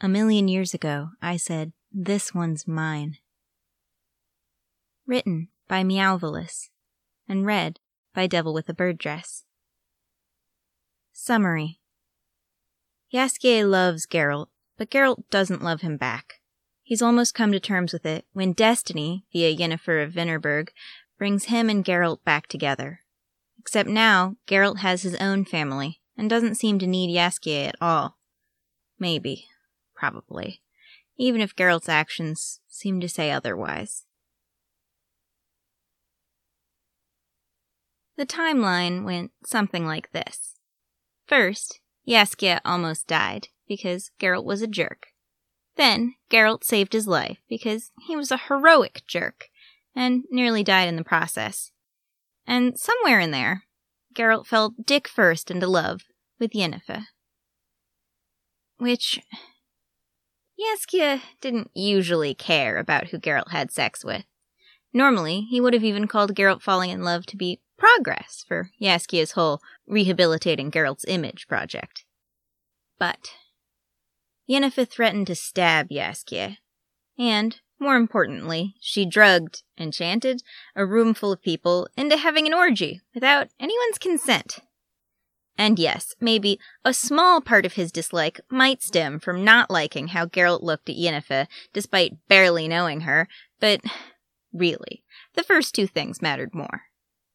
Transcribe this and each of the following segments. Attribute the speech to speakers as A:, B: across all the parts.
A: 1,000,000 years ago, I said, "This one's mine." Written by Meowvelus and read by Devil with a Bird Dress. Summary. Jaskier loves Geralt, but Geralt doesn't love him back. He's almost come to terms with it when destiny, via Yennefer of Vennerberg, brings him and Geralt back together. Except now, Geralt has his own family, and doesn't seem to need Jaskier at all. Maybe. Probably. Even if Geralt's actions seem to say otherwise. The timeline went something like this. First, Jaskier almost died, because Geralt was a jerk. Then, Geralt saved his life, because he was a heroic jerk, and nearly died in the process. And somewhere in there, Geralt fell dick first into love with Yennefer. Which, Jaskier didn't usually care about who Geralt had sex with. Normally, he would have even called Geralt falling in love to be progress for Jaskier's whole rehabilitating Geralt's image project. But Yennefer threatened to stab Jaskier, and, more importantly, she drugged, enchanted, a room full of people into having an orgy without anyone's consent. And yes, maybe a small part of his dislike might stem from not liking how Geralt looked at Yennefer despite barely knowing her, but really, the first two things mattered more.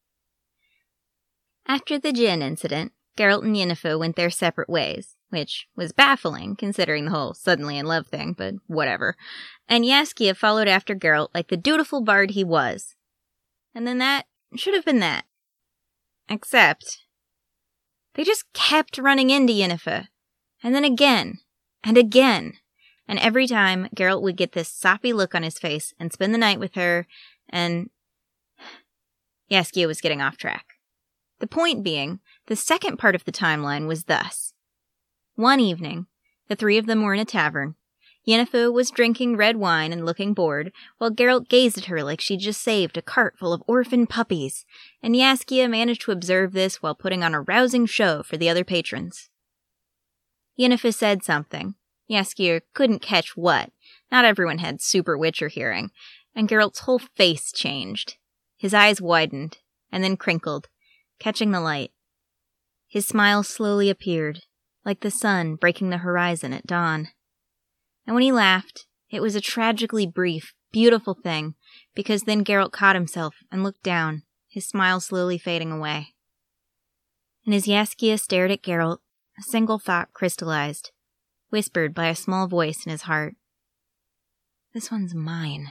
A: After the gin incident, Geralt and Yennefer went their separate ways, which was baffling considering the whole suddenly in love thing, but whatever. And Jaskier followed after Geralt like the dutiful bard he was. And then that should have been that. Except they just kept running into Yennefer. And then again, and again. And every time, Geralt would get this soppy look on his face and spend the night with her, and Jaskier was getting off track. The point being, the second part of the timeline was thus. One evening, the three of them were in a tavern. Yennefer was drinking red wine and looking bored, while Geralt gazed at her like she'd just saved a cart full of orphan puppies, and Jaskier managed to observe this while putting on a rousing show for the other patrons. Yennefer said something. Jaskier couldn't catch what. Not everyone had super Witcher hearing, and Geralt's whole face changed. His eyes widened, and then crinkled, catching the light. His smile slowly appeared, like the sun breaking the horizon at dawn. And when he laughed, it was a tragically brief, beautiful thing, because then Geralt caught himself and looked down, his smile slowly fading away. And as Jaskier stared at Geralt, a single thought crystallized, whispered by a small voice in his heart. This one's mine.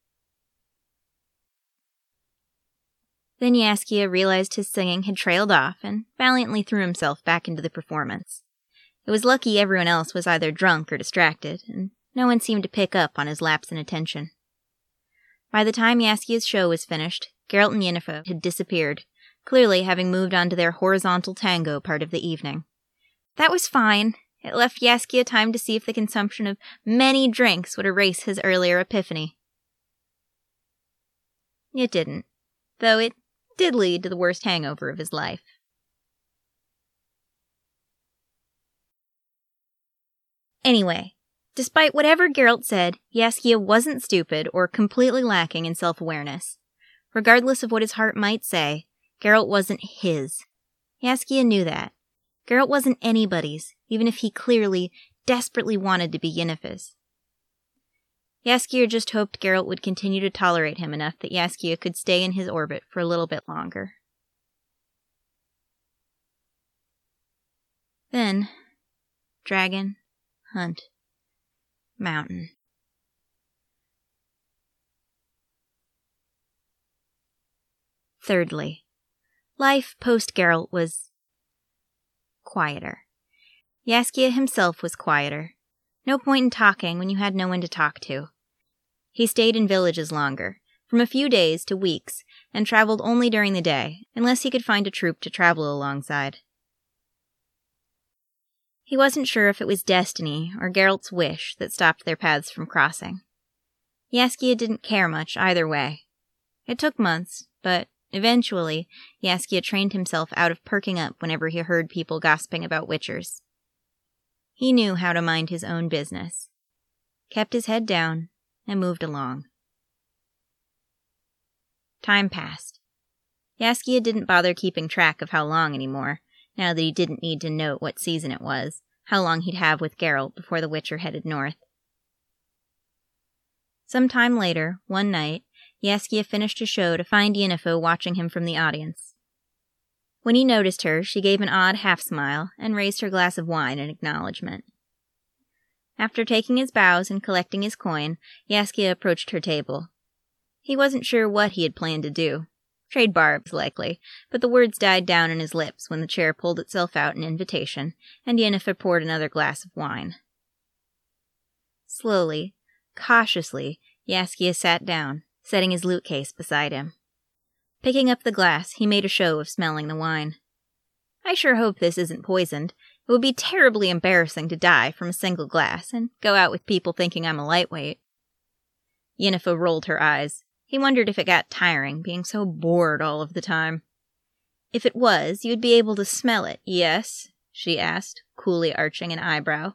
A: Then Jaskier realized his singing had trailed off and valiantly threw himself back into the performance. It was lucky everyone else was either drunk or distracted, and no one seemed to pick up on his lapse in attention. By the time Jaskier's show was finished, Geralt and Yennefer had disappeared, clearly having moved on to their horizontal tango part of the evening. That was fine. It left Jaskier time to see if the consumption of many drinks would erase his earlier epiphany. It didn't, though it did lead to the worst hangover of his life. Anyway, despite whatever Geralt said, Jaskier wasn't stupid or completely lacking in self-awareness. Regardless of what his heart might say, Geralt wasn't his. Jaskier knew that. Geralt wasn't anybody's, even if he clearly, desperately wanted to be Yennefer's. Jaskier just hoped Geralt would continue to tolerate him enough that Jaskier could stay in his orbit for a little bit longer. Then, dragon, hunt, mountain. Thirdly, life post-Geralt was quieter. Jaskier himself was quieter. No point in talking when you had no one to talk to. He stayed in villages longer, from a few days to weeks, and traveled only during the day, unless he could find a troop to travel alongside. He wasn't sure if it was destiny or Geralt's wish that stopped their paths from crossing. Jaskier didn't care much either way. It took months, but eventually Jaskier trained himself out of perking up whenever he heard people gossiping about Witchers. He knew how to mind his own business, kept his head down, and moved along. Time passed. Jaskier didn't bother keeping track of how long anymore, now that he didn't need to note what season it was, how long he'd have with Geralt before the Witcher headed north. Some time later, one night, Jaskier finished a show to find Yennefer watching him from the audience. When he noticed her, she gave an odd half-smile and raised her glass of wine in acknowledgement. After taking his bows and collecting his coin, Jaskier approached her table. He wasn't sure what he had planned to do. Trade barbs, likely, but the words died down on his lips when the chair pulled itself out in invitation, and Yennefer poured another glass of wine. Slowly, cautiously, Jaskier sat down, setting his loot case beside him. Picking up the glass, he made a show of smelling the wine. "I sure hope this isn't poisoned. It would be terribly embarrassing to die from a single glass and go out with people thinking I'm a lightweight." Yennefer rolled her eyes. He wondered if it got tiring, being so bored all of the time. "If it was, you'd be able to smell it, yes?" she asked, coolly arching an eyebrow.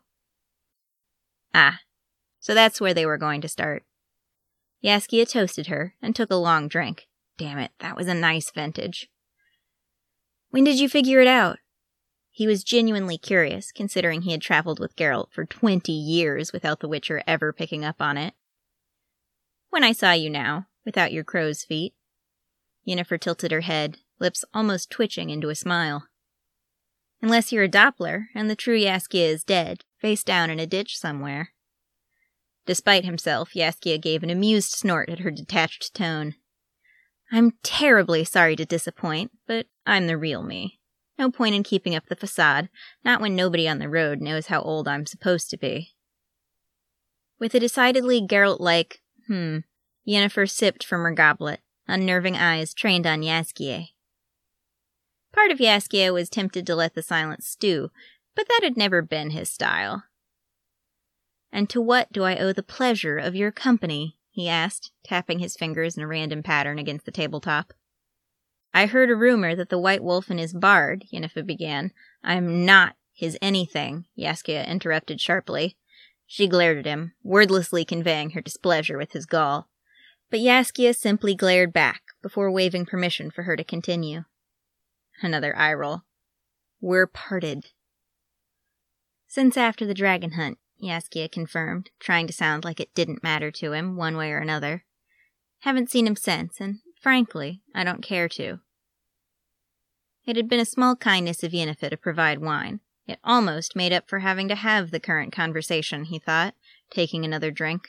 A: Ah, so that's where they were going to start. Jaskier toasted her and took a long drink. Damn it, that was a nice vintage. "When did you figure it out?" He was genuinely curious, considering he had traveled with Geralt for 20 years without the Witcher ever picking up on it. "When I saw you now, without your crow's feet." Yennefer tilted her head, lips almost twitching into a smile. "Unless you're a Doppler, and the true Jaskier is dead, face down in a ditch somewhere." Despite himself, Jaskier gave an amused snort at her detached tone. "I'm terribly sorry to disappoint, but I'm the real me. No point in keeping up the facade, not when nobody on the road knows how old I'm supposed to be." With a decidedly Geralt-like, Yennefer sipped from her goblet, unnerving eyes trained on Jaskier. Part of Jaskier was tempted to let the silence stew, but that had never been his style. "And to what do I owe the pleasure of your company?" he asked, tapping his fingers in a random pattern against the tabletop. "I heard a rumor that the White Wolf and his bard," Yennefer began. "I'm not his anything," Jaskier interrupted sharply. She glared at him, wordlessly conveying her displeasure with his gall. But Jaskier simply glared back, before waving permission for her to continue. Another eye roll. "We're parted." "Since after the dragon hunt," Jaskier confirmed, trying to sound like it didn't matter to him, one way or another. "Haven't seen him since, and frankly, I don't care to." It had been a small kindness of Yennefer to provide wine. It almost made up for having to have the current conversation, he thought, taking another drink.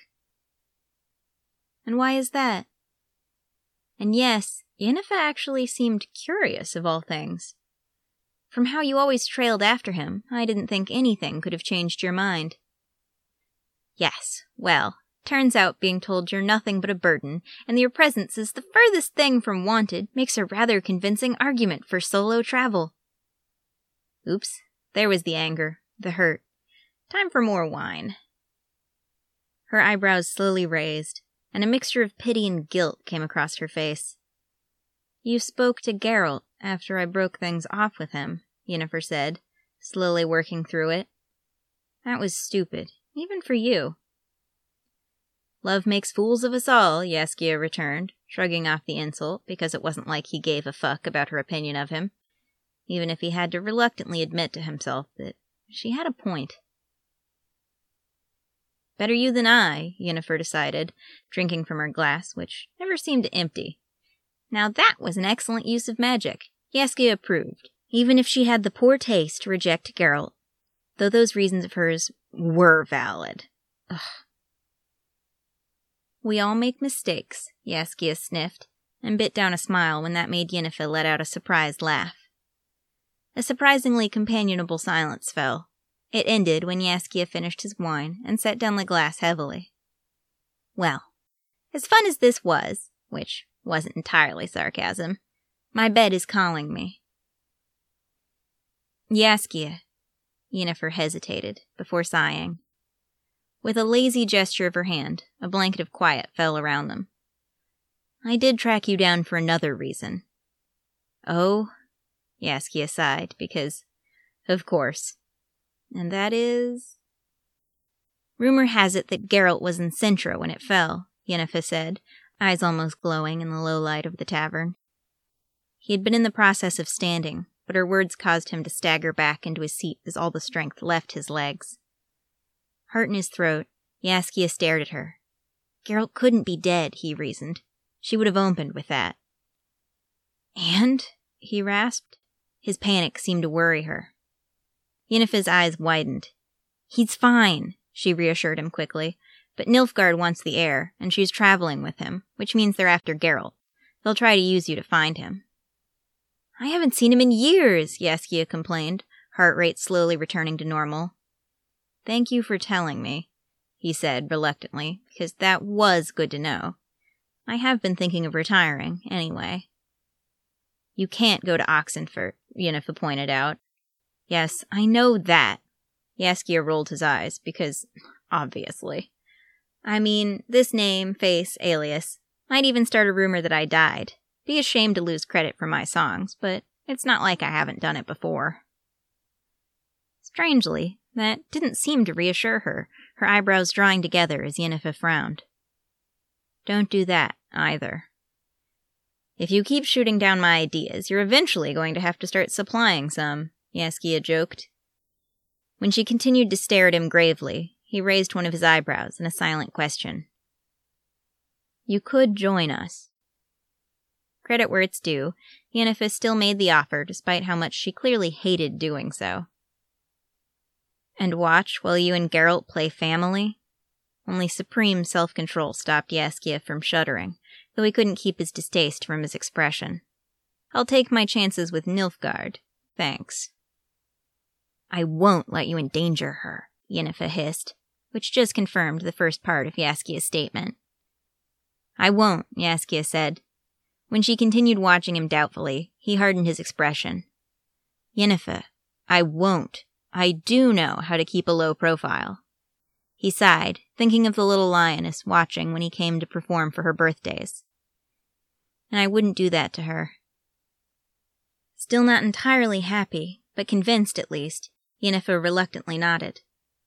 A: "And why is that?" And yes, Yennefer actually seemed curious of all things. "From how you always trailed after him, I didn't think anything could have changed your mind." "Yes, well, turns out being told you're nothing but a burden, and that your presence is the furthest thing from wanted, makes a rather convincing argument for solo travel." Oops, there was the anger, the hurt. Time for more wine. Her eyebrows slowly raised, and a mixture of pity and guilt came across her face. "You spoke to Geralt after I broke things off with him," Yennefer said, slowly working through it. "That was stupid, even for you." "Love makes fools of us all," Jaskier returned, shrugging off the insult because it wasn't like he gave a fuck about her opinion of him, even if he had to reluctantly admit to himself that she had a point. "Better you than I," Yennefer decided, drinking from her glass, which never seemed to empty. Now that was an excellent use of magic. Jaskier approved, even if she had the poor taste to reject Geralt, though those reasons of hers were valid. Ugh. "We all make mistakes," Jaskier sniffed, and bit down a smile when that made Yennefer let out a surprised laugh. A surprisingly companionable silence fell. It ended when Jaskier finished his wine and set down the glass heavily. "Well, as fun as this was," which wasn't entirely sarcasm, "my bed is calling me." "Jaskier," Yennefer hesitated, before sighing. With a lazy gesture of her hand, a blanket of quiet fell around them. "I did track you down for another reason." "Oh?" Jaskier sighed, because, of course. And that is... Rumor has it that Geralt was in Cintra when it fell, Yennefer said, eyes almost glowing in the low light of the tavern. He had been in the process of standing, but her words caused him to stagger back into his seat as all the strength left his legs. Heart in his throat, Jaskier stared at her. Geralt couldn't be dead, he reasoned. She would have opened with that. And? He rasped. His panic seemed to worry her. Yennefer's eyes widened. He's fine, she reassured him quickly, but Nilfgaard wants the heir, and she's traveling with him, which means they're after Geralt. They'll try to use you to find him. I haven't seen him in years, Jaskier complained, heart rate slowly returning to normal. Thank you for telling me, he said reluctantly, because that was good to know. I have been thinking of retiring, anyway. You can't go to Oxenfurt, Yennefer pointed out. Yes, I know that. Jaskier rolled his eyes, because, obviously. I mean, this name, face, alias, might even start a rumor that I died. Be ashamed to lose credit for my songs, but it's not like I haven't done it before. Strangely, that didn't seem to reassure her, her eyebrows drawing together as Yennefer frowned. Don't do that, either. If you keep shooting down my ideas, you're eventually going to have to start supplying some, Jaskier joked. When she continued to stare at him gravely, he raised one of his eyebrows in a silent question. You could join us. Credit where it's due, Yennefer still made the offer despite how much she clearly hated doing so. And watch while you and Geralt play family? Only supreme self-control stopped Jaskier from shuddering, though he couldn't keep his distaste from his expression. I'll take my chances with Nilfgaard, thanks. I won't let you endanger her, Yennefer hissed, which just confirmed the first part of Jaskier's statement. I won't, Jaskier said. When she continued watching him doubtfully, he hardened his expression. Yennefer, I won't. I do know how to keep a low profile. He sighed, thinking of the little lioness watching when he came to perform for her birthdays. And I wouldn't do that to her. Still not entirely happy, but convinced at least, Yennefer reluctantly nodded.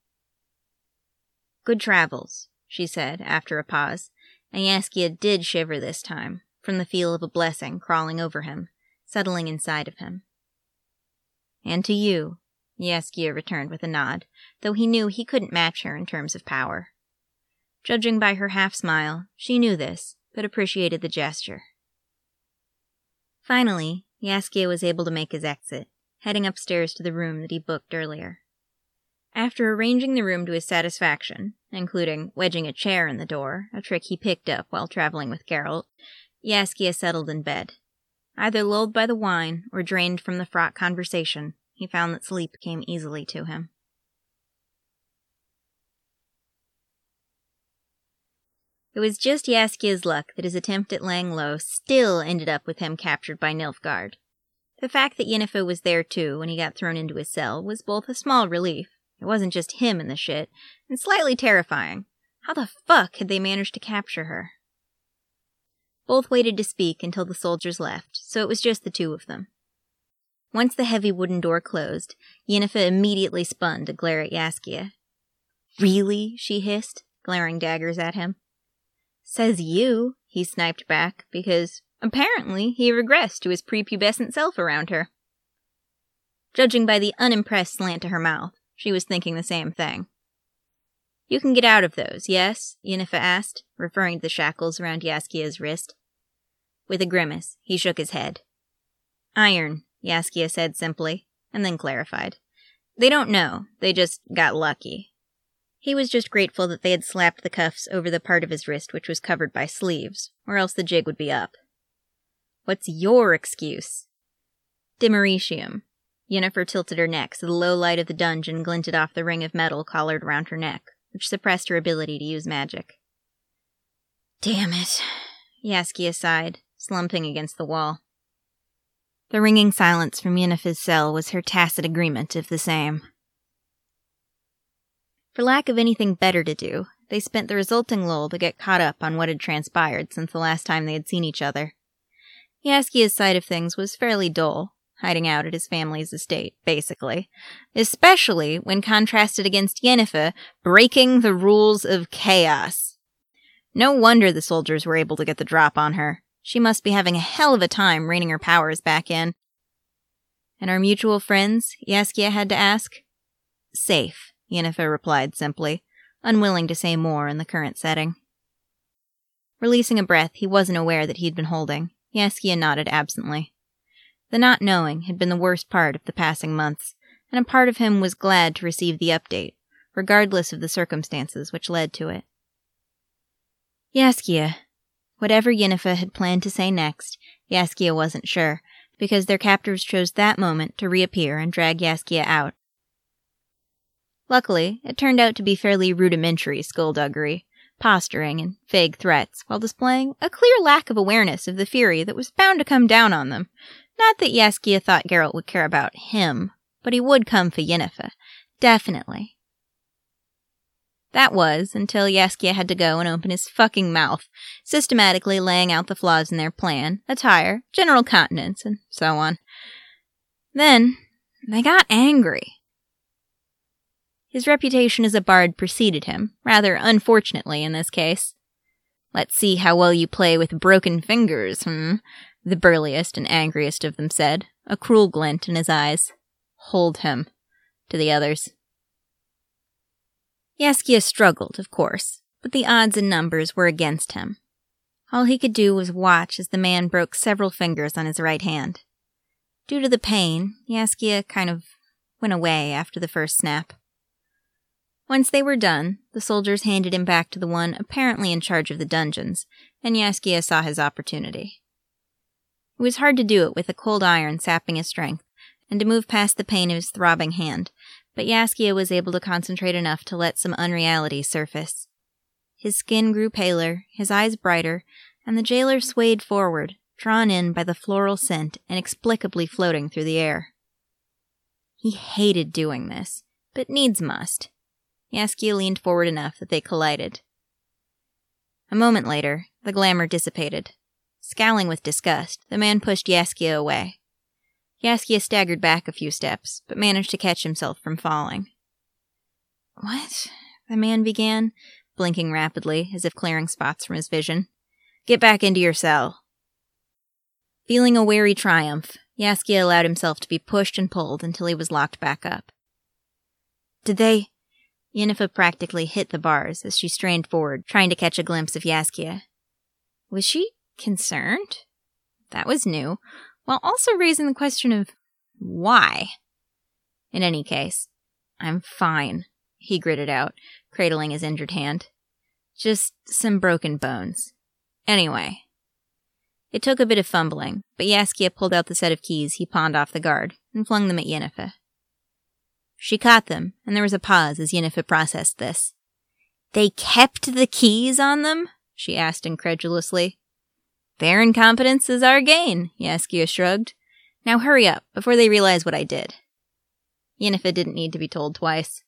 A: Good travels, she said after a pause, and Jaskier did shiver this time, from the feel of a blessing crawling over him, settling inside of him. And to you, Jaskier returned with a nod, though he knew he couldn't match her in terms of power. Judging by her half-smile, she knew this, but appreciated the gesture. Finally, Jaskier was able to make his exit, heading upstairs to the room that he booked earlier. After arranging the room to his satisfaction, including wedging a chair in the door, a trick he picked up while traveling with Geralt, Jaskier settled in bed. Either lulled by the wine or drained from the fraught conversation, he found that sleep came easily to him. It was just Jaskier's luck that his attempt at laying low still ended up with him captured by Nilfgaard. The fact that Yennefer was there too when he got thrown into his cell was both a small relief, it wasn't just him in the shit, and slightly terrifying. How the fuck had they managed to capture her? Both waited to speak until the soldiers left, so it was just the two of them. Once the heavy wooden door closed, Yennefer immediately spun to glare at Jaskier. Really? She hissed, glaring daggers at him. Says you, he sniped back, because apparently he regressed to his prepubescent self around her. Judging by the unimpressed slant to her mouth, she was thinking the same thing. You can get out of those, yes? Yennefer asked, referring to the shackles around Jaskier's wrist. With a grimace, he shook his head. Iron, Jaskier said simply, and then clarified. They don't know, they just got lucky. He was just grateful that they had slapped the cuffs over the part of his wrist which was covered by sleeves, or else the jig would be up. What's your excuse? Dimeritium. Yennefer tilted her neck so the low light of the dungeon glinted off the ring of metal collared around her neck, which suppressed her ability to use magic. Damn it, Jaskier sighed, slumping against the wall. The ringing silence from Yennefer's cell was her tacit agreement of the same. For lack of anything better to do, they spent the resulting lull to get caught up on what had transpired since the last time they had seen each other. Jaskier's side of things was fairly dull, hiding out at his family's estate, basically. Especially when contrasted against Yennefer breaking the rules of chaos. No wonder the soldiers were able to get the drop on her. She must be having a hell of a time reining her powers back in. And our mutual friends, Jaskier had to ask? Safe, Yennefer replied simply, unwilling to say more in the current setting. Releasing a breath he wasn't aware that he'd been holding, Jaskier nodded absently. The not knowing had been the worst part of the passing months, and a part of him was glad to receive the update, regardless of the circumstances which led to it. Jaskier. Whatever Yennefer had planned to say next, Jaskier wasn't sure, because their captors chose that moment to reappear and drag Jaskier out. Luckily, it turned out to be fairly rudimentary skullduggery, posturing and vague threats, while displaying a clear lack of awareness of the fury that was bound to come down on them. Not that Jaskier thought Geralt would care about him, but he would come for Yennefer. Definitely. That was until Jaskier had to go and open his fucking mouth, systematically laying out the flaws in their plan, attire, general continence, and so on. Then, they got angry. His reputation as a bard preceded him, rather unfortunately in this case. Let's see how well you play with broken fingers, the burliest and angriest of them said, a cruel glint in his eyes. Hold him, to the others. Jaskier struggled, of course, but the odds and numbers were against him. All he could do was watch as the man broke several fingers on his right hand. Due to the pain, Jaskier kind of went away after the first snap. Once they were done, the soldiers handed him back to the one apparently in charge of the dungeons, and Jaskier saw his opportunity. It was hard to do it with a cold iron sapping his strength, and to move past the pain of his throbbing hand, but Jaskier was able to concentrate enough to let some unreality surface. His skin grew paler, his eyes brighter, and the jailer swayed forward, drawn in by the floral scent inexplicably floating through the air. He hated doing this, but needs must. Jaskier leaned forward enough that they collided. A moment later, the glamour dissipated. Scowling with disgust, the man pushed Jaskier away. Jaskier staggered back a few steps, but managed to catch himself from falling. What? The man began, blinking rapidly, as if clearing spots from his vision. Get back into your cell. Feeling a wary triumph, Jaskier allowed himself to be pushed and pulled until he was locked back up. Did they... Yennefer practically hit the bars as she strained forward, trying to catch a glimpse of Jaskier. Was she concerned? That was new, while also raising the question of why. In any case, I'm fine, he gritted out, cradling his injured hand. Just some broken bones. Anyway. It took a bit of fumbling, but Jaskier pulled out the set of keys he pawned off the guard and flung them at Yennefer. She caught them, and there was a pause as Yennefer processed this. They kept the keys on them? She asked incredulously. Their incompetence is our gain, Jaskier shrugged. Now hurry up, before they realize what I did. Yennefer didn't need to be told twice.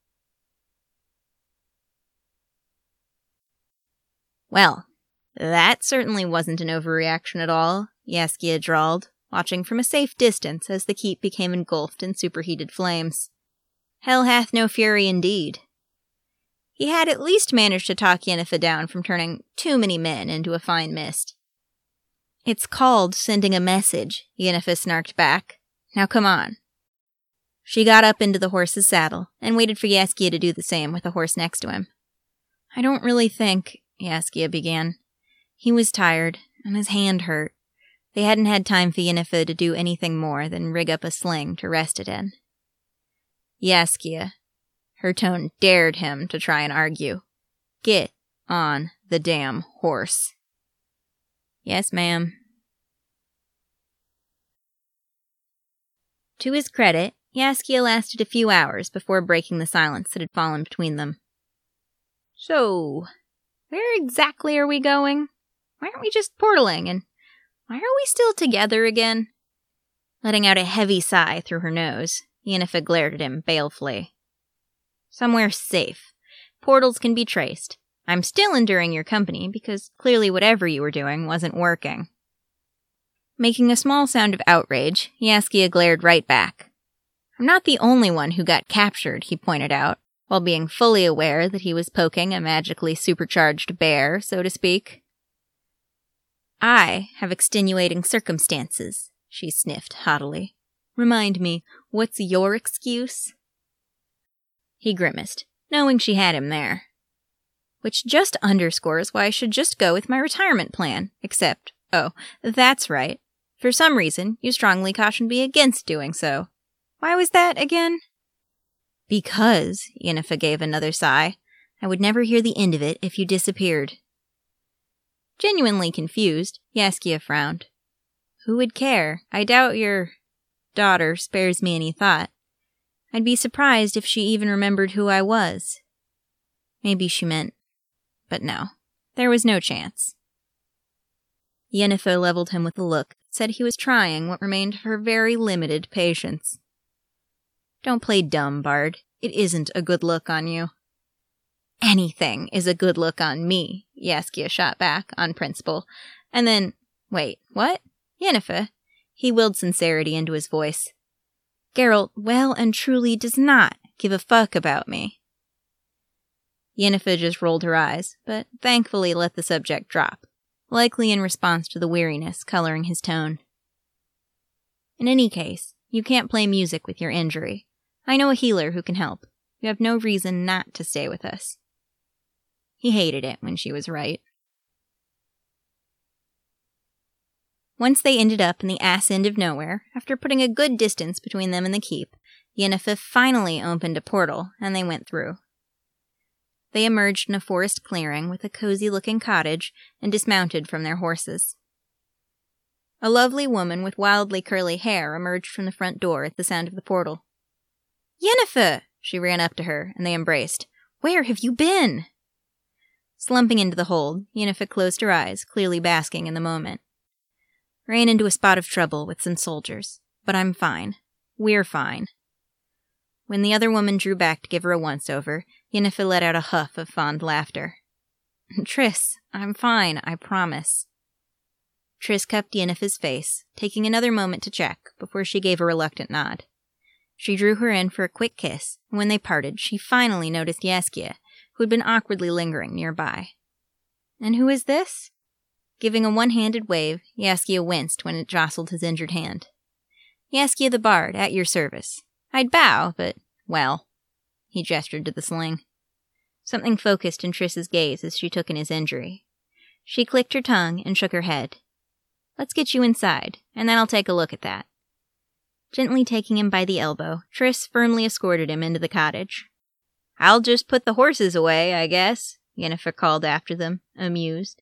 A: Well, that certainly wasn't an overreaction at all, Jaskier drawled, watching from a safe distance as the keep became engulfed in superheated flames. Hell hath no fury indeed. He had at least managed to talk Yennefer down from turning too many men into a fine mist. It's called sending a message, Yennefer snarked back. Now come on. She got up into the horse's saddle and waited for Jaskier to do the same with the horse next to him. I don't really think, Jaskier began. He was tired, and his hand hurt. They hadn't had time for Yennefer to do anything more than rig up a sling to rest it in. Jaskier. Her tone dared him to try and argue. Get on the damn horse. Yes, ma'am. To his credit, Jaskier lasted a few hours before breaking the silence that had fallen between them. So, where exactly are we going? Why aren't we just portaling, and why are we still together again? Letting out a heavy sigh through her nose, Yennefer glared at him balefully. Somewhere safe. Portals can be traced. I'm still enduring your company because clearly whatever you were doing wasn't working. Making a small sound of outrage, Yaskia glared right back. I'm not the only one who got captured, he pointed out, while being fully aware that he was poking a magically supercharged bear, so to speak. I have extenuating circumstances, she sniffed haughtily. Remind me, what's your excuse? He grimaced, knowing she had him there. Which just underscores why I should just go with my retirement plan, except, oh, that's right. For some reason, you strongly cautioned me against doing so. Why was that again? Because, Yennefer gave another sigh, I would never hear the end of it if you disappeared. Genuinely confused, Yaskia frowned. Who would care? I doubt your daughter spares me any thought. I'd be surprised if she even remembered who I was. Maybe she meant, but no, there was no chance. Yennefer leveled him with a look that said he was trying what remained of her very limited patience. Don't play dumb, Bard. It isn't a good look on you. Anything is a good look on me, Yaskia shot back, on principle. And then, wait, what? Yennefer? He willed sincerity into his voice. Geralt well and truly does not give a fuck about me. Yennefer just rolled her eyes, but thankfully let the subject drop, likely in response to the weariness coloring his tone. In any case, you can't play music with your injury. I know a healer who can help. You have no reason not to stay with us. He hated it when she was right. Once they ended up in the ass end of nowhere, after putting a good distance between them and the keep, Yennefer finally opened a portal, and they went through. They emerged in a forest clearing with a cozy-looking cottage and dismounted from their horses. A lovely woman with wildly curly hair emerged from the front door at the sound of the portal. Yennefer! She ran up to her, and they embraced. Where have you been? Slumping into the hold, Yennefer closed her eyes, clearly basking in the moment. Ran into a spot of trouble with some soldiers, but I'm fine. We're fine. When the other woman drew back to give her a once-over, Yennefer let out a huff of fond laughter. Triss, I'm fine, I promise. Triss cupped Yennefer's face, taking another moment to check before she gave a reluctant nod. She drew her in for a quick kiss, and when they parted, she finally noticed Yaskia, who had been awkwardly lingering nearby. And who is this? Giving a one-handed wave, Yaskia winced when it jostled his injured hand. Yaskia the Bard, at your service. I'd bow, but, well. He gestured to the sling. Something focused in Triss's gaze as she took in his injury. She clicked her tongue and shook her head. Let's get you inside, and then I'll take a look at that. Gently taking him by the elbow, Triss firmly escorted him into the cottage. I'll just put the horses away, I guess, Yennefer called after them, amused.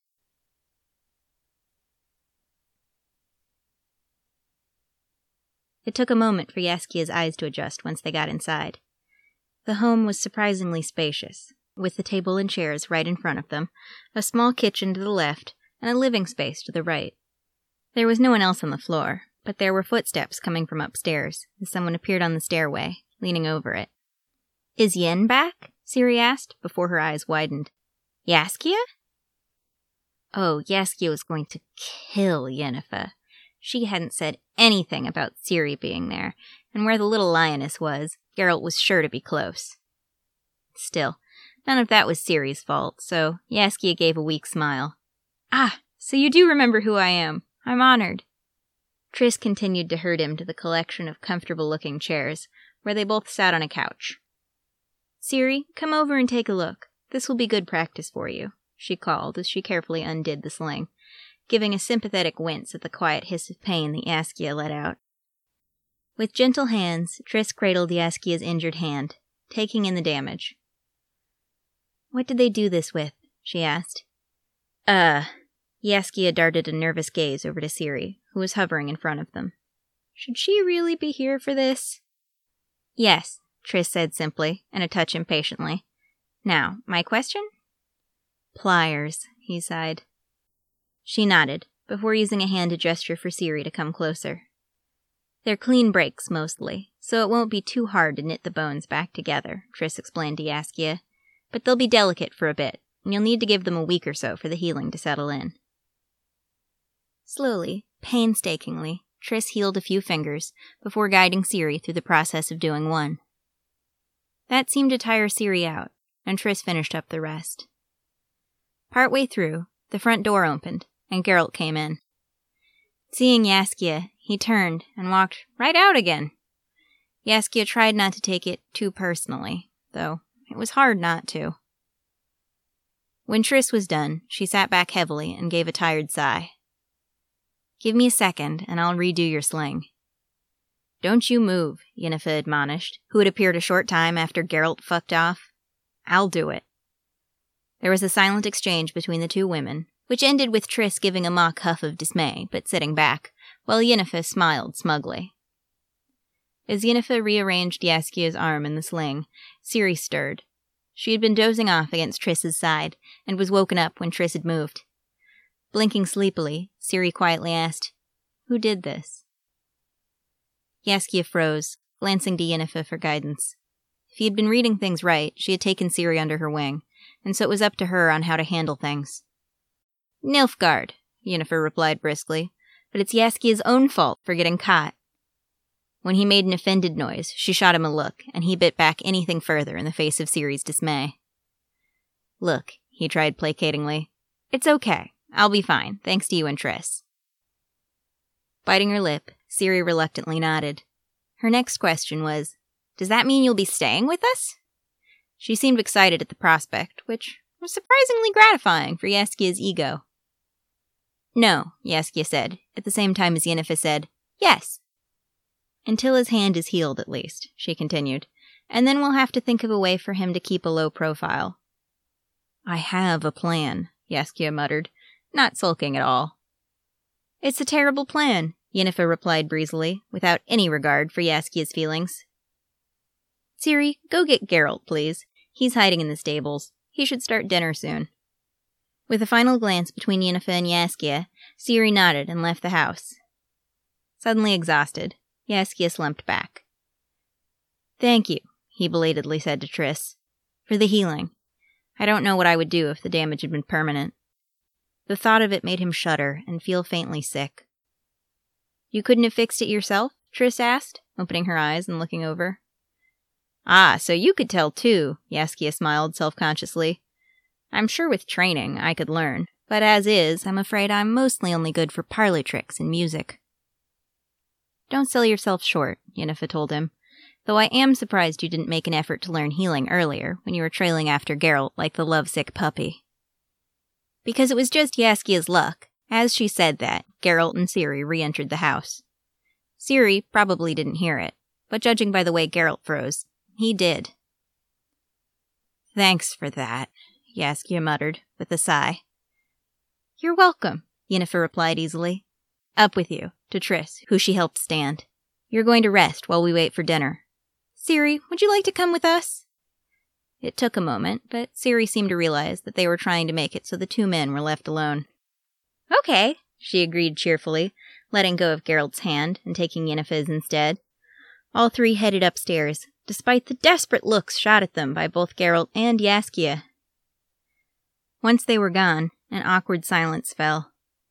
A: It took a moment for Yaskia's eyes to adjust once they got inside. The home was surprisingly spacious, with the table and chairs right in front of them, a small kitchen to the left, and a living space to the right. There was no one else on the floor, but there were footsteps coming from upstairs, as someone appeared on the stairway, leaning over it. Is Yen back? Ciri asked, before her eyes widened. Yaskia? Oh, Yaskia was going to kill Yennefer. She hadn't said anything about Ciri being there, and where the little lioness was, Geralt was sure to be close. Still, none of that was Ciri's fault, so Yaskia gave a weak smile. Ah, so you do remember who I am. I'm honored. Triss continued to herd him to the collection of comfortable-looking chairs, where they both sat on a couch. Ciri, come over and take a look. This will be good practice for you, she called as she carefully undid the sling, giving a sympathetic wince at the quiet hiss of pain that Yaskia let out. With gentle hands, Triss cradled Yaskia's injured hand, taking in the damage. What did they do this with? She asked. Yaskia darted a nervous gaze over to Ciri, who was hovering in front of them. Should she really be here for this? Yes, Triss said simply, and a touch impatiently. Now, my question? Pliers, he sighed. She nodded, before using a hand to gesture for Ciri to come closer. They're clean breaks, mostly, so it won't be too hard to knit the bones back together, Triss explained to Yaskia, but they'll be delicate for a bit, and you'll need to give them a week or so for the healing to settle in. Slowly, Painstakingly, Triss healed a few fingers before guiding Ciri through the process of doing one. That seemed to tire Ciri out, and Triss finished up the rest. Partway through, the front door opened, and Geralt came in. Seeing Jaskier, he turned and walked right out again. Jaskier tried not to take it too personally, though it was hard not to. When Triss was done, she sat back heavily and gave a tired sigh. "Give me a second, and I'll redo your sling." "Don't you move," Yennefer admonished, who had appeared a short time after Geralt fucked off. "I'll do it." There was a silent exchange between the two women, which ended with Triss giving a mock huff of dismay, but sitting back, while Yennefer smiled smugly. As Yennefer rearranged Jaskier's arm in the sling, Ciri stirred. She had been dozing off against Triss's side, and was woken up when Triss had moved. Blinking sleepily, Ciri quietly asked, "Who did this?" Jaskier froze, glancing to Yennefer for guidance. If he had been reading things right, she had taken Ciri under her wing, and so it was up to her on how to handle things. "Nilfgaard," Yennefer replied briskly, "but it's Jaskier's own fault for getting caught." When he made an offended noise, she shot him a look, and he bit back anything further in the face of Ciri's dismay. "Look," he tried placatingly, "it's okay. I'll be fine, thanks to you and Triss." Biting her lip, Ciri reluctantly nodded. Her next question was, "Does that mean you'll be staying with us?" She seemed excited at the prospect, which was surprisingly gratifying for Jaskier's ego. "No," Jaskier said, at the same time as Yennefer said, "Yes." "Until his hand is healed, at least," she continued, "and then we'll have to think of a way for him to keep a low profile." "I have a plan," Jaskier muttered, not sulking at all. "It's a terrible plan," Yennefer replied breezily, without any regard for Jaskier's feelings. "Ciri, go get Geralt, please. He's hiding in the stables. He should start dinner soon." With a final glance between Yennefer and Jaskier, Ciri nodded and left the house. Suddenly exhausted, Jaskier slumped back. "Thank you," he belatedly said to Triss, "for the healing. I don't know what I would do if the damage had been permanent." The thought of it made him shudder and feel faintly sick. "You couldn't have fixed it yourself?" Triss asked, opening her eyes and looking over. "Ah, so you could tell too," Jaskier smiled self-consciously. "I'm sure with training I could learn, but as is, I'm afraid I'm mostly only good for parlor tricks and music." "Don't sell yourself short," Yennefer told him, "though I am surprised you didn't make an effort to learn healing earlier when you were trailing after Geralt like the lovesick puppy." Because it was just Jaskier's luck. As she said that, Geralt and Ciri re-entered the house. Ciri probably didn't hear it, but judging by the way Geralt froze, he did. "Thanks for that," Jaskier muttered, with a sigh. "You're welcome," Yennefer replied easily. "Up with you," to Triss, who she helped stand. "You're going to rest while we wait for dinner. Ciri, would you like to come with us?" It took a moment, but Ciri seemed to realize that they were trying to make it so the two men were left alone. "Okay," she agreed cheerfully, letting go of Geralt's hand and taking Yennefer's instead. All three headed upstairs, despite the desperate looks shot at them by both Geralt and Jaskier. Once they were gone, an awkward silence fell.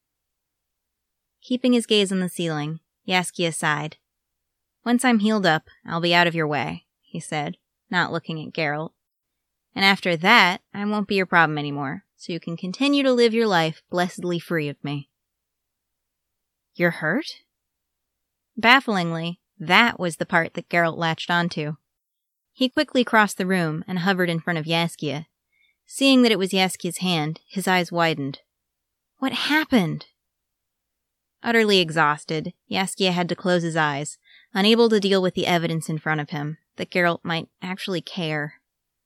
A: Keeping his gaze on the ceiling, Jaskier sighed. "Once I'm healed up, I'll be out of your way," he said, not looking at Geralt. "And after that, I won't be your problem anymore, so you can continue to live your life blessedly free of me." "You're hurt?" Bafflingly, that was the part that Geralt latched onto. He quickly crossed the room and hovered in front of Jaskier. Seeing that it was Jaskier's hand, his eyes widened. "What happened?" Utterly exhausted, Jaskier had to close his eyes, unable to deal with the evidence in front of him, that Geralt might actually care.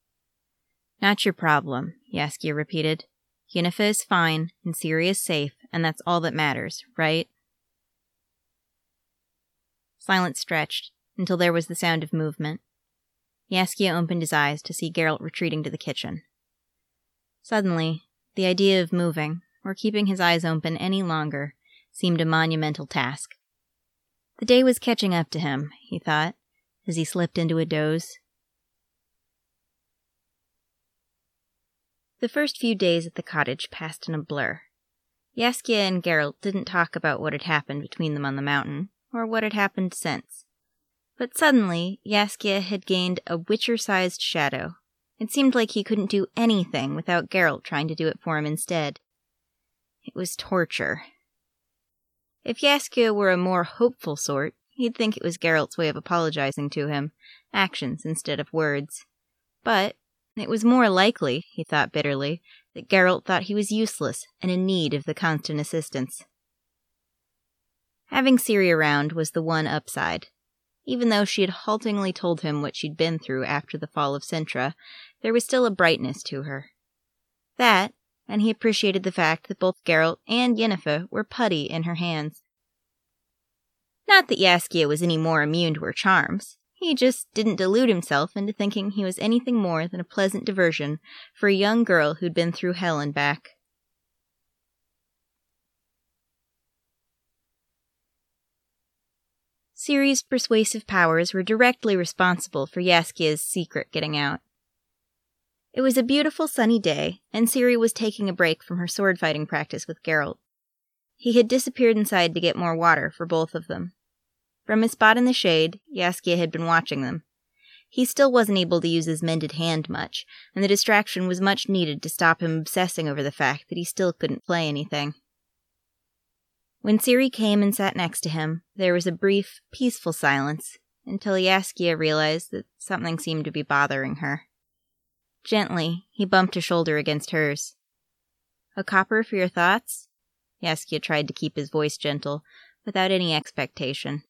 A: "Not your problem," Jaskier repeated. "Yennefer is fine, and Ciri is safe, and that's all that matters, right?" Silence stretched, until there was the sound of movement. Jaskier opened his eyes to see Geralt retreating to the kitchen. Suddenly, the idea of moving, or keeping his eyes open any longer, seemed a monumental task. The day was catching up to him, he thought, as he slipped into a doze. The first few days at the cottage passed in a blur. Yaskia and Geralt didn't talk about what had happened between them on the mountain, or what had happened since. But suddenly, Yaskia had gained a witcher-sized shadow. It seemed like he couldn't do anything without Geralt trying to do it for him instead. It was torture. If Yaskia were a more hopeful sort, he'd think it was Geralt's way of apologizing to him, actions instead of words. But it was more likely, he thought bitterly, that Geralt thought he was useless and in need of the constant assistance. Having Ciri around was the one upside. Even though she had haltingly told him what she'd been through after the fall of Cintra, there was still a brightness to her. That, and he appreciated the fact that both Geralt and Yennefer were putty in her hands. Not that Yaskia was any more immune to her charms. He just didn't delude himself into thinking he was anything more than a pleasant diversion for a young girl who'd been through hell and back. Ciri's persuasive powers were directly responsible for Yaskia's secret getting out. It was a beautiful sunny day, and Ciri was taking a break from her sword-fighting practice with Geralt. He had disappeared inside to get more water for both of them. From his spot in the shade, Yaskia had been watching them. He still wasn't able to use his mended hand much, and the distraction was much needed to stop him obsessing over the fact that he still couldn't play anything. When Ciri came and sat next to him, there was a brief, peaceful silence, until Yaskia realized that something seemed to be bothering her. Gently, he bumped a shoulder against hers. "A copper for your thoughts?" Yaskia tried to keep his voice gentle, without any expectation.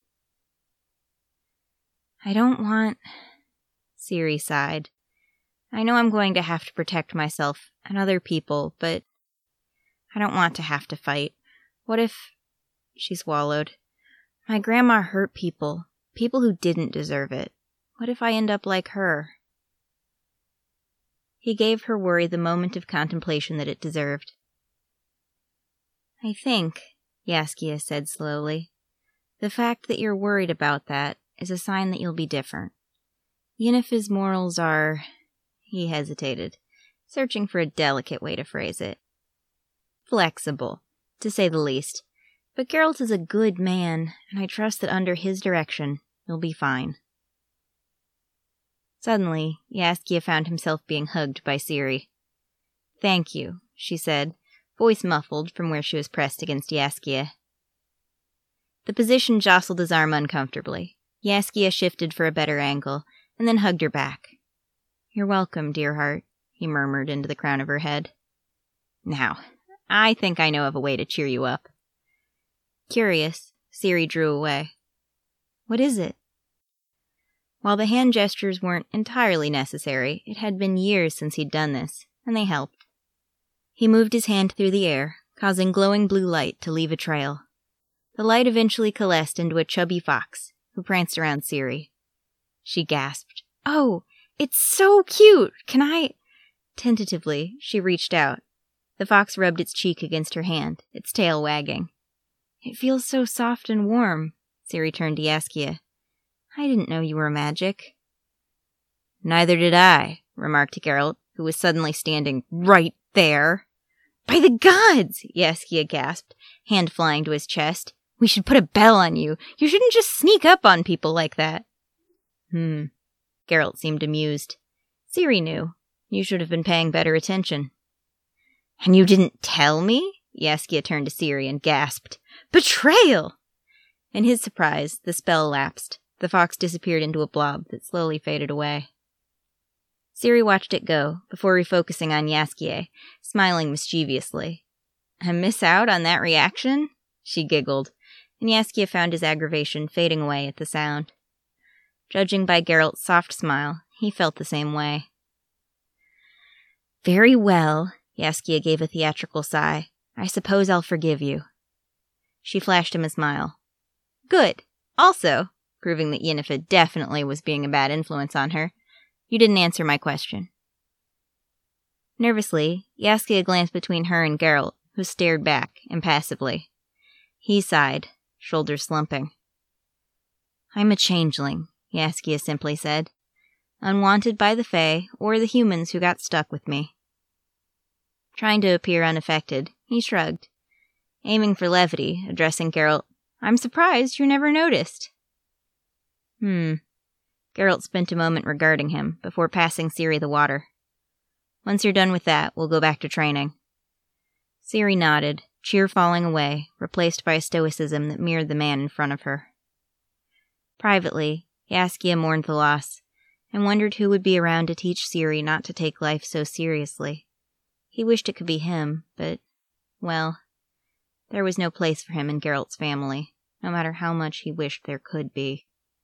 A: "I don't want..." Ciri sighed. "I know I'm going to have to protect myself and other people, but I don't want to have to fight. What if..." She swallowed. "My grandma hurt people who didn't deserve it. What if I end up like her?" He gave her worry the moment of contemplation that it deserved. "I think," Yaskia said slowly, "the fact that you're worried about that is a sign that you'll be different. Yennefer's morals are..." He hesitated, searching for a delicate way to phrase it. "Flexible, to say the least. But Geralt is a good man, and I trust that under his direction, you'll be fine." Suddenly, Yaskia found himself being hugged by Ciri. "Thank you," she said, voice muffled from where she was pressed against Yaskia. The position jostled his arm uncomfortably. Yaskia shifted for a better angle, and then hugged her back. "You're welcome, dear heart," he murmured into the crown of her head. "Now, I think I know of a way to cheer you up." Curious, Ciri drew away. "What is it?" While the hand gestures weren't entirely necessary, it had been years since he'd done this, and they helped. He moved his hand through the air, causing glowing blue light to leave a trail. The light eventually coalesced into a chubby fox, who pranced around Ciri. She gasped, "Oh, it's so cute! Can I..." Tentatively, she reached out. The fox rubbed its cheek against her hand, its tail wagging. "It feels so soft and warm." Ciri turned to Yaskia. "I didn't know you were magic." "Neither did I," remarked Geralt, who was suddenly standing right there. "By the gods!" Yaskia gasped, hand flying to his chest. "We should put a bell on you. You shouldn't just sneak up on people like that." Geralt seemed amused. Ciri knew. You should have been paying better attention. "And you didn't tell me?" Yaskia turned to Ciri and gasped. "Betrayal!" In his surprise, the spell lapsed. The fox disappeared into a blob that slowly faded away. Ciri watched it go, before refocusing on Yaskia, smiling mischievously. "I miss out on that reaction?" She giggled, and Yaskia found his aggravation fading away at the sound. Judging by Geralt's soft smile, he felt the same way. "Very well," Yaskia gave a theatrical sigh. "I suppose I'll forgive you." She flashed him a smile. "Good. Also," proving that Yennefer definitely was being a bad influence on her, "you didn't answer my question." Nervously, Yaskia glanced between her and Geralt, who stared back, impassively. He sighed, shoulders slumping. "I'm a changeling," Yaskia simply said. "Unwanted by the Fae, or the humans who got stuck with me." Trying to appear unaffected, he shrugged. aiming for levity, addressing Geralt. I'm surprised you never noticed. Geralt spent a moment regarding him before passing Ciri the water. Once you're done with that, we'll go back to training. Ciri nodded, cheer falling away, replaced by a stoicism that mirrored the man in front of her. Privately, Jaskier mourned the loss, and wondered who would be around to teach Ciri not to take life so seriously. He wished it could be him, but, well, there was no place for him in Geralt's family, no matter how much he wished there could be.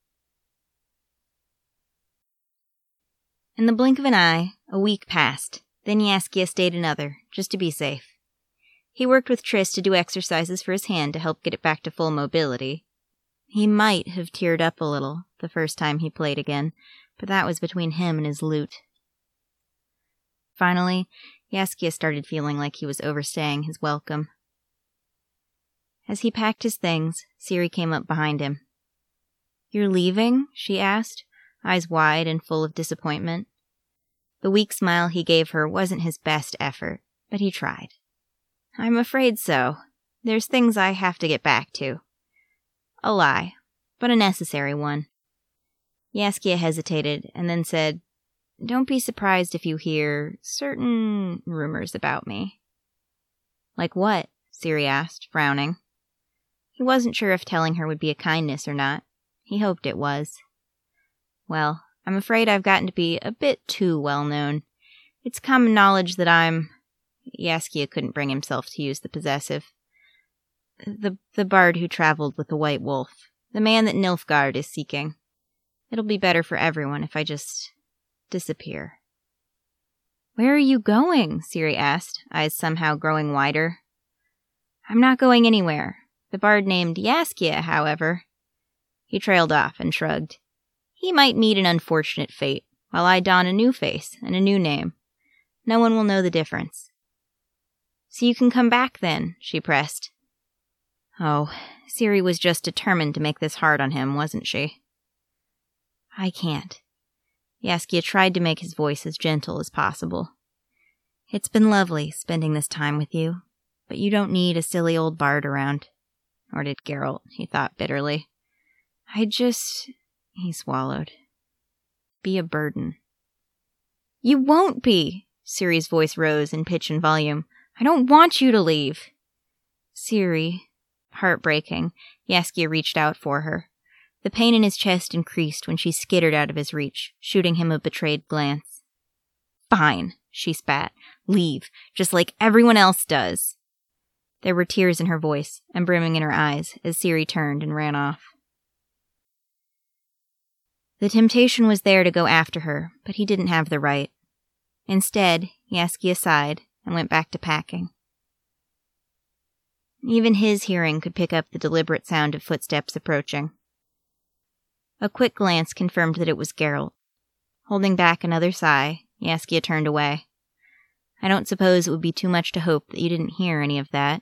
A: In the blink of an eye, a week passed. Then Jaskier stayed another, just to be safe. He worked with Triss to do exercises for his hand to help get it back to full mobility. He might have teared up a little the first time he played again, but that was between him and his lute. Finally, Jaskier started feeling like he was overstaying his welcome. As he packed his things, Ciri came up behind him. "You're leaving?" she asked, eyes wide and full of disappointment. The weak smile he gave her wasn't his best effort, but he tried. "I'm afraid so. There's things I have to get back to." A lie, but a necessary one. Jaskier hesitated and then said, "Don't be surprised if you hear certain rumors about me." "Like what?" Ciri asked, frowning. He wasn't sure if telling her would be a kindness or not. He hoped it was. "Well, I'm afraid I've gotten to be a bit too well-known. It's common knowledge that I'm—" Jaskier couldn't bring himself to use the possessive. The bard who traveled with the White Wolf. The man that Nilfgaard is seeking. It'll be better for everyone if I just disappear." "Where are you going?" Ciri asked, eyes somehow growing wider. "I'm not going anywhere. The bard named Jaskier, however." He trailed off and shrugged. "He might meet an unfortunate fate, while I don a new face and a new name. No one will know the difference." "So you can come back then," she pressed. Oh, Ciri was just determined to make this hard on him, wasn't she? "I can't." Jaskier tried to make his voice as gentle as possible. "It's been lovely spending this time with you, but you don't need a silly old bard around." Or did Geralt, he thought bitterly. He swallowed. "Be a burden." "You won't be!" Ciri's voice rose in pitch and volume. "I don't want you to leave." "Ciri." Heartbreaking, Jaskier reached out for her. The pain in his chest increased when she skittered out of his reach, shooting him a betrayed glance. "Fine," she spat. "Leave, just like everyone else does." There were tears in her voice and brimming in her eyes as Ciri turned and ran off. The temptation was there to go after her, but he didn't have the right. Instead, Jaskier sighed and went back to packing. Even his hearing could pick up the deliberate sound of footsteps approaching. A quick glance confirmed that it was Geralt. Holding back another sigh, Jaskier turned away. "I don't suppose it would be too much to hope that you didn't hear any of that."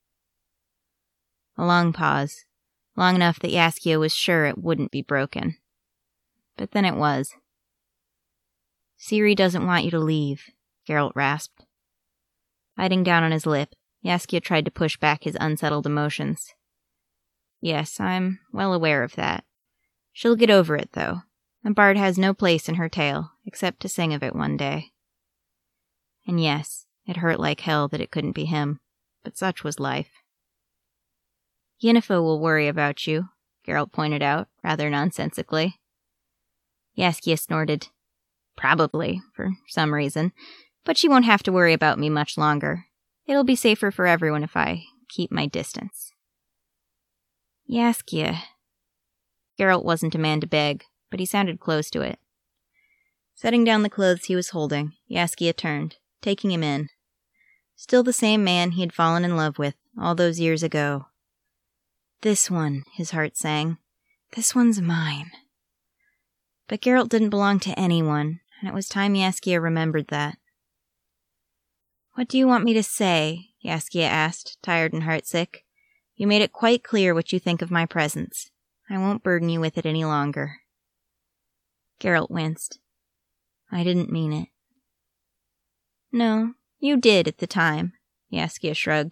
A: A long pause, long enough that Jaskier was sure it wouldn't be broken. But then it was. "Ciri doesn't want you to leave," Geralt rasped. Biting down on his lip, Jaskier tried to push back his unsettled emotions. "Yes, I'm well aware of that. She'll get over it, though. The bard has no place in her tale, except to sing of it one day." And yes, it hurt like hell that it couldn't be him, but such was life. "Yennefer will worry about you," Geralt pointed out, rather nonsensically. Jaskier snorted. "Probably, for some reason, but she won't have to worry about me much longer. It'll be safer for everyone if I keep my distance." "Jaskier." Geralt wasn't a man to beg, but he sounded close to it. Setting down the clothes he was holding, Jaskier turned, taking him in. Still the same man he had fallen in love with all those years ago. This one, his heart sang. This one's mine. But Geralt didn't belong to anyone, and it was time Jaskier remembered that. "What do you want me to say?" Jaskier asked, tired and heartsick. "You made it quite clear what you think of my presence. I won't burden you with it any longer." Geralt winced. "I didn't mean it." "No, you did at the time," Jaskier shrugged,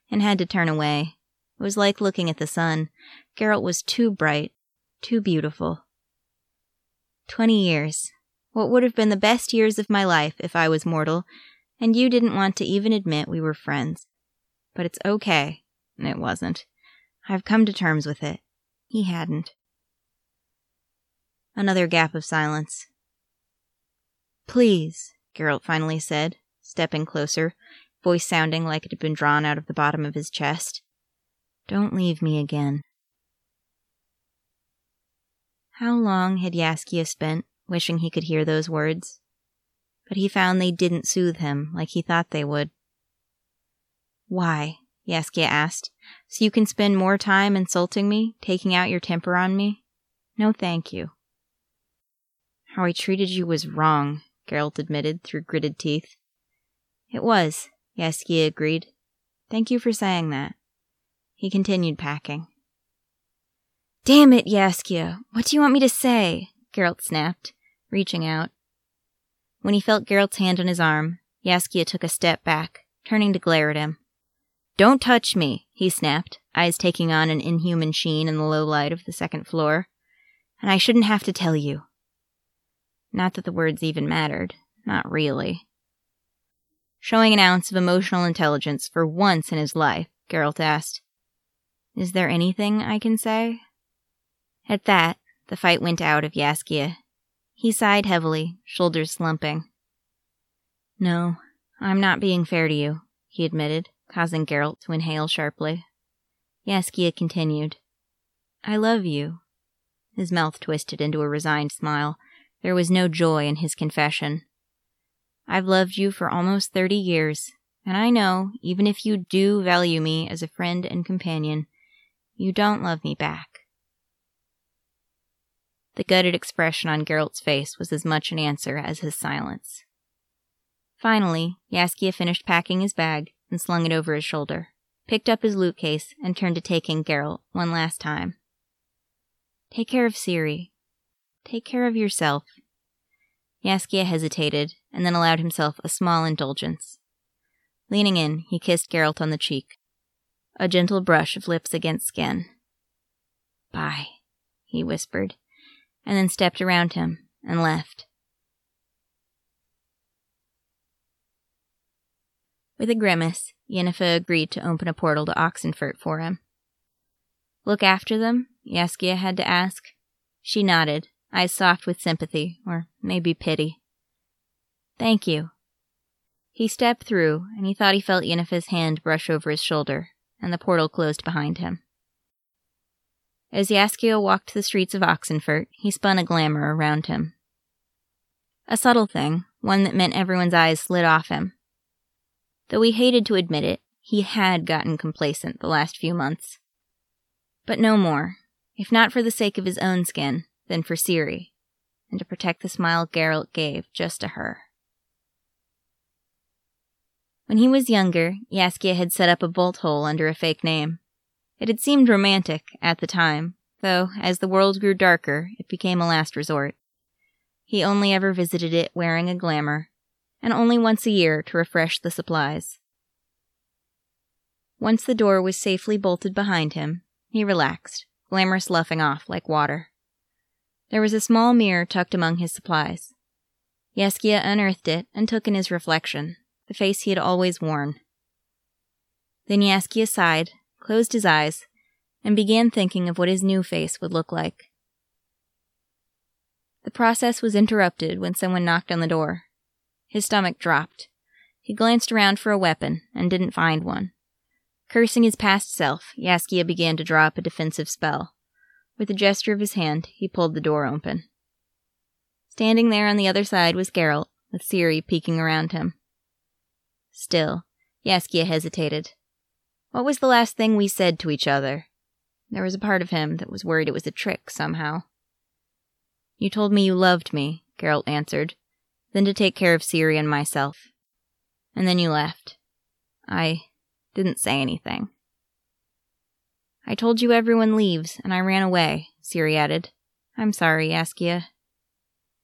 A: and had to turn away. It was like looking at the sun. Geralt was too bright, too beautiful. 20 years. What would have been the best years of my life if I was mortal, and you didn't want to even admit we were friends. But it's okay. It wasn't. I've come to terms with it. He hadn't. Another gap of silence. Please, Geralt finally said, stepping closer, voice sounding like it had been drawn out of the bottom of his chest. Don't leave me again. How long had Jaskier spent wishing he could hear those words? But he found they didn't soothe him like he thought they would. Why? Jaskier asked. So you can spend more time insulting me, taking out your temper on me? No, thank you. How I treated you was wrong, Geralt admitted through gritted teeth. It was, Jaskier agreed. Thank you for saying that. He continued packing. Damn it, Jaskier! What do you want me to say? Geralt snapped, reaching out. When he felt Geralt's hand on his arm, Jaskier took a step back, turning to glare at him. Don't touch me, he snapped, eyes taking on an inhuman sheen in the low light of the second floor. And I shouldn't have to tell you. Not that the words even mattered. Not really. Showing an ounce of emotional intelligence for once in his life, Geralt asked, Is there anything I can say? At that, the fight went out of Jaskier. He sighed heavily, shoulders slumping. No, I'm not being fair to you, he admitted, causing Geralt to inhale sharply. Jaskier continued. I love you. His mouth twisted into a resigned smile. There was no joy in his confession. I've loved you for almost 30 years, and I know, even if you do value me as a friend and companion, you don't love me back. The gutted expression on Geralt's face was as much an answer as his silence. Finally, Jaskier finished packing his bag and slung it over his shoulder, picked up his loot case, and turned to taking Geralt one last time. Take care of Ciri. Take care of yourself. Jaskier hesitated, and then allowed himself a small indulgence. Leaning in, he kissed Geralt on the cheek. A gentle brush of lips against skin. Bye, he whispered, and then stepped around him and left. With a grimace, Yennefer agreed to open a portal to Oxenfurt for him. Look after them? Jaskier had to ask. She nodded, eyes soft with sympathy, or maybe pity. Thank you. He stepped through, and he thought he felt Yennefer's hand brush over his shoulder, and the portal closed behind him. As Jaskier walked the streets of Oxenfurt, he spun a glamour around him. A subtle thing, one that meant everyone's eyes slid off him. Though he hated to admit it, he had gotten complacent the last few months. But no more, if not for the sake of his own skin, then for Ciri, and to protect the smile Geralt gave just to her. When he was younger, Jaskier had set up a bolt hole under a fake name. It had seemed romantic at the time, though as the world grew darker, it became a last resort. He only ever visited it wearing a glamour, and only once a year to refresh the supplies. Once the door was safely bolted behind him, he relaxed, glamour sloughing off like water. There was a small mirror tucked among his supplies. Jaskier unearthed it and took in his reflection, the face he had always worn. Then Jaskier sighed, closed his eyes, and began thinking of what his new face would look like. The process was interrupted when someone knocked on the door. His stomach dropped. He glanced around for a weapon and didn't find one. Cursing his past self, Jaskier began to draw up a defensive spell. With a gesture of his hand, he pulled the door open. Standing there on the other side was Geralt, with Ciri peeking around him. Still, Jaskier hesitated. What was the last thing we said to each other? There was a part of him that was worried it was a trick somehow. You told me you loved me, Geralt answered, then to take care of Ciri and myself. And then you left. I didn't say anything. I told you everyone leaves, and I ran away, Ciri added. I'm sorry, Jaskier.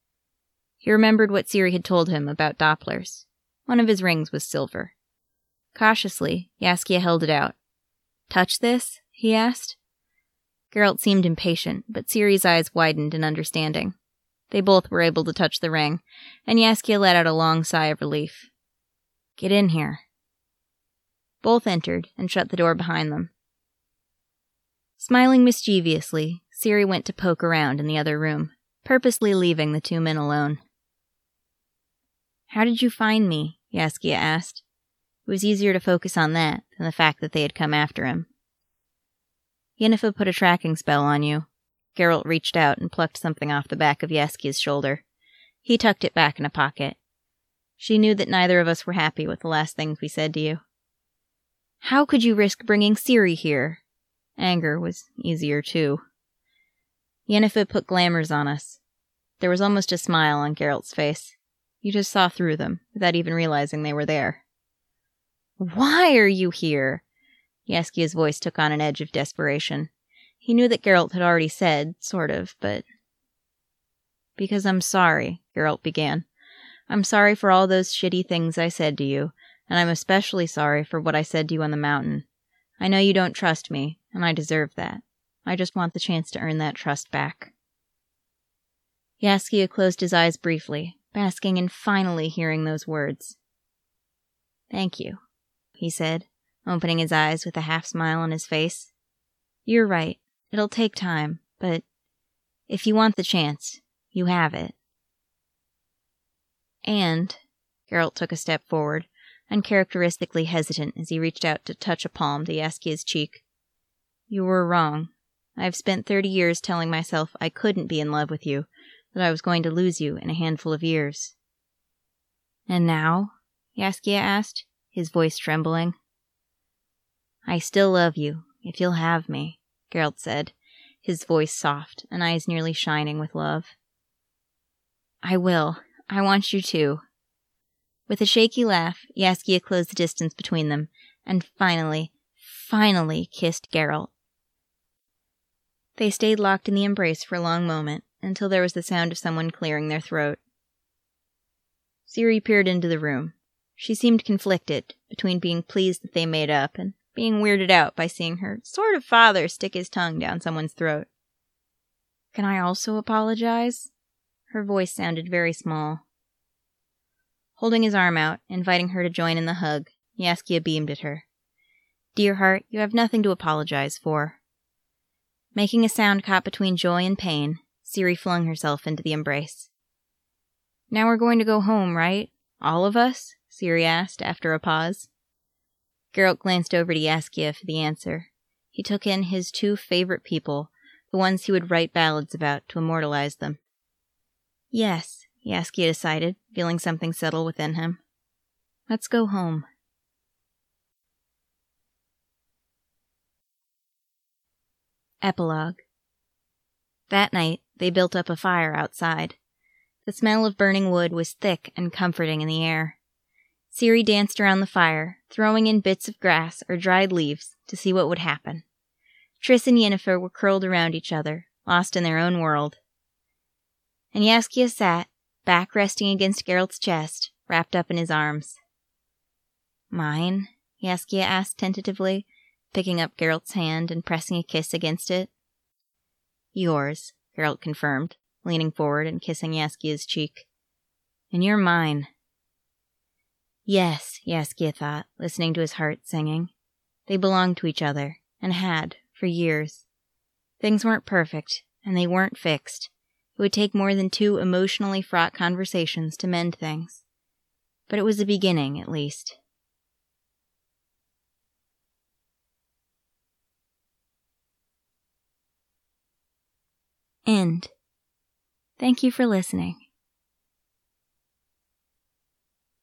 A: He remembered what Ciri had told him about Dopplers. One of his rings was silver. Cautiously, Yaskia held it out. "Touch this?" he asked. Geralt seemed impatient, but Ciri's eyes widened in understanding. They both were able to touch the ring, and Yaskia let out a long sigh of relief. "Get in here." Both entered and shut the door behind them. Smiling mischievously, Ciri went to poke around in the other room, purposely leaving the two men alone. "How did you find me?" Yaskia asked. It was easier to focus on that than the fact that they had come after him. "Yennefer put a tracking spell on you." Geralt reached out and plucked something off the back of Yaskia's shoulder. He tucked it back in a pocket. "She knew that neither of us were happy with the last things we said to you." "How could you risk bringing Ciri here?" Anger was easier, too. "Yennefer put glamours on us." There was almost a smile on Geralt's face. You just saw through them, without even realizing they were there. "Why are you here?" Yaskia's voice took on an edge of desperation. He knew that Geralt had already said, sort of, but... "Because I'm sorry," Geralt began. "I'm sorry for all those shitty things I said to you, and I'm especially sorry for what I said to you on the mountain. I know you don't trust me, and I deserve that. I just want the chance to earn that trust back." Yaskia closed his eyes briefly, basking in finally hearing those words. "Thank you," he said, opening his eyes with a half-smile on his face. "You're right. It'll take time, but if you want the chance, you have it." And Geralt took a step forward, uncharacteristically hesitant as he reached out to touch a palm to Yaskia's cheek. "You were wrong. I've spent 30 years telling myself I couldn't be in love with you, that I was going to lose you in a handful of years." "And now?" Yaskia asked, his voice trembling. "I still love you, if you'll have me," Geralt said, his voice soft and eyes nearly shining with love. "I will. I want you to." With a shaky laugh, Yaskia closed the distance between them, and finally kissed Geralt. They stayed locked in the embrace for a long moment, until there was the sound of someone clearing their throat. Ciri peered into the room. She seemed conflicted, between being pleased that they made up and being weirded out by seeing her sort of father stick his tongue down someone's throat. "Can I also apologize?" Her voice sounded very small. Holding his arm out, inviting her to join in the hug, Yaskia beamed at her. "Dear heart, you have nothing to apologize for." Making a sound caught between joy and pain, Ciri flung herself into the embrace. "Now we're going to go home, right? All of us?" Ciri asked after a pause. Geralt glanced over to Yaskia for the answer. He took in his two favorite people, the ones he would write ballads about to immortalize them. "Yes," Yaskia decided, feeling something settle within him. "Let's go home." Epilogue. That night, they built up a fire outside. The smell of burning wood was thick and comforting in the air. Ciri danced around the fire, throwing in bits of grass or dried leaves to see what would happen. Triss and Yennefer were curled around each other, lost in their own world. And Yaskia sat, back resting against Geralt's chest, wrapped up in his arms. "Mine?" Yaskia asked tentatively, picking up Geralt's hand and pressing a kiss against it. "Yours," Geralt confirmed, leaning forward and kissing Yaskia's cheek. "And you're mine." Yes, Yaskia thought, listening to his heart singing. They belonged to each other, and had, for years. Things weren't perfect, and they weren't fixed. It would take more than 2 emotionally fraught conversations to mend things. But it was a beginning, at least. End. Thank you for listening.